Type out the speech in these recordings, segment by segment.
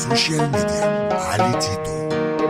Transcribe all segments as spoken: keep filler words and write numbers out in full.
سوشيال ميديا علي تيتو.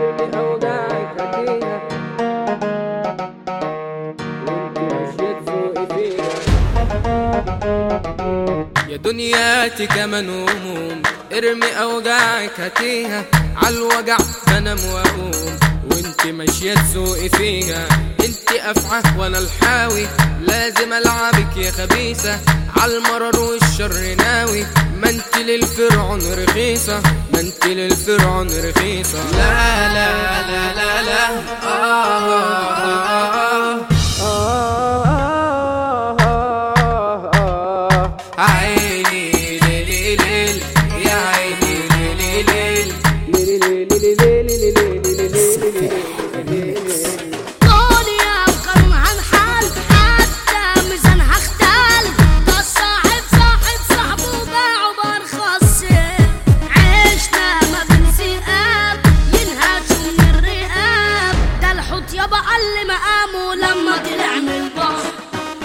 يا دنياتي كمان هموم، ارمي اوجاعك هاتيها، عالوجع بنام واقوم وانت ماشيه تسوقي فيها. انت افعى وانا الحاوي، لازم العبك يا خبيثه، عالمرر والشر ناوي. ما انت للفرعون رخيصه، ما انت للفرعون رخيصه. لا لا لا لا لا آه آه آه آه عيني ليلي ليل، يا عيني ليلي ليل ليلي ليلي ليلي ليلي. دنيا وكرمها الحال، حتى ميزانها اختل. ده الصاحب صاحب صاحبه باعه بأرخص. عشنا ما بين ذئاب ينهشوا من الرقاب. ده الحوت يابا قل مقامه لما طلع من البحر.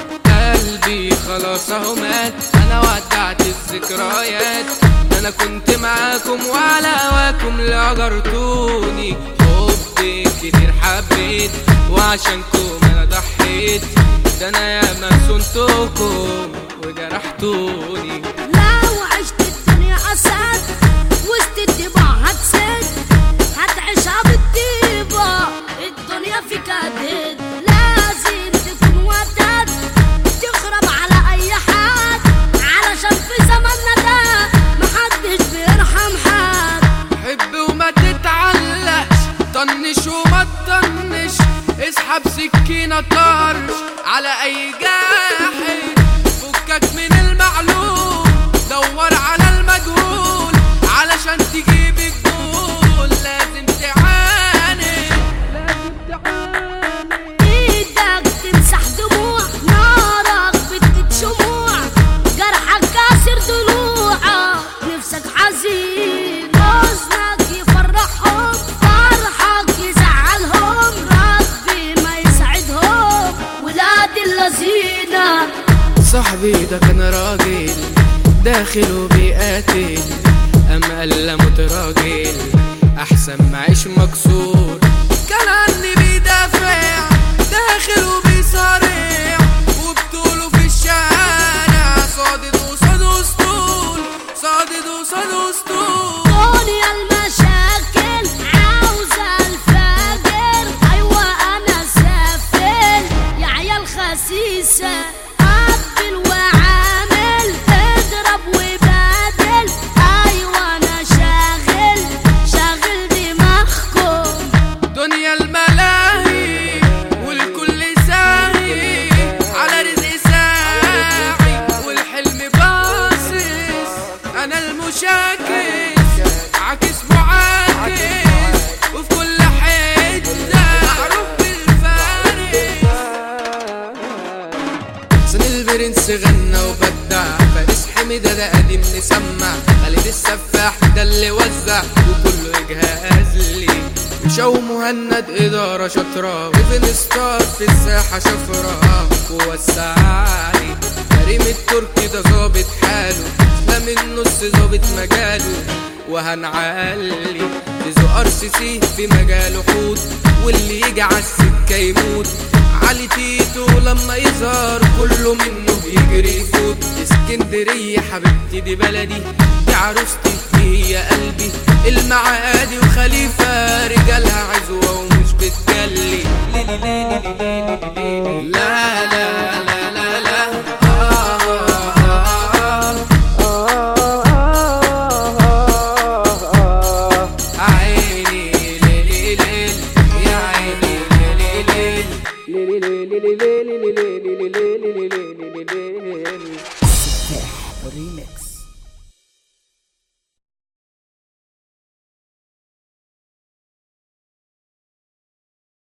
قلبي خلاص اهو مات، انا ودعت الذكريات. انا كنت معاكم وعلى هواكم اللي اجرتوني. حبي كتير حبيت وعشانكم انا ضحيت. ده انا ياما صنتكم وجرحتوني. لو عشت الدنيا اسد وسط الطباع هتسد، هتعيشها بالطيبة الدنيا فيك هتهد. لازم تكون وداد تخرب على اي حد، علشان في زماننا ده محدش بيرحم حد. حب وما تتعلقش، طنش وما تطنش، اسحب سكينة طرش على اي جاحد. فكك من المعلوم، دور على المجهول، علشان تجيب الجول لازم تعاند، لازم تعاند. ايدك تمسح دموع، نارك بتقيد شموع، جرحك كاسر ضلوعك، نفسك حزين، حزنك يفرحهم، فرحك يزعلهم، ربي ما يسعدهم ولاد اللذينة. صاحبي ده كان راجل داخل وبيقاتل، أم قال متراجل أحسن ما عيش مكسور. كان عني بيدافع داخل وبيصارع، وبطوله في الشارع صادد وصاد وسطول، صادد وصاد وسطول. دنيا المشاكل عاوزة الفاجر، أيوة أنا سافل يا عيال خسيسة. قبل وعامل اضرب وبادل، أيوة أنا شاغل شاغل دماغكم. دنيا الملاهي والكل ساهي، على رزق ساعي والحلم باصص. أنا المشاكس عاكس معاكس، وفي كل حتة معروف بالفارس. حسن البرنس غنى وبدع، فارس حميدة ده قديم مسمع، خالد السفاح ده اللي وزع وكله يجهز لي. مشاو مهند إدارة شاطرة، وفين ستار في الساحة شفرة ووسعالي. كريم التركي ده ظابط حاله، لا من نص ظابط مجاله وهنعلي. تزو ار سي سي في مجاله حوت، واللي يجي عالسكة يموت. علي تيتو لما يظهر كله منه يجري يفوت. اسكندرية حبيبتي دي بلدي، دي عروستي هي قلبي. المعادي وخليفة رجالها عزوة ومش بتجلي. لا لا لا لا لا آه آه آه آه عيني ليلي ليل، يا عيني ليلي ليل ليلي ليلي ليلي ليلي ليلي ليلي ليلي. ريميكس.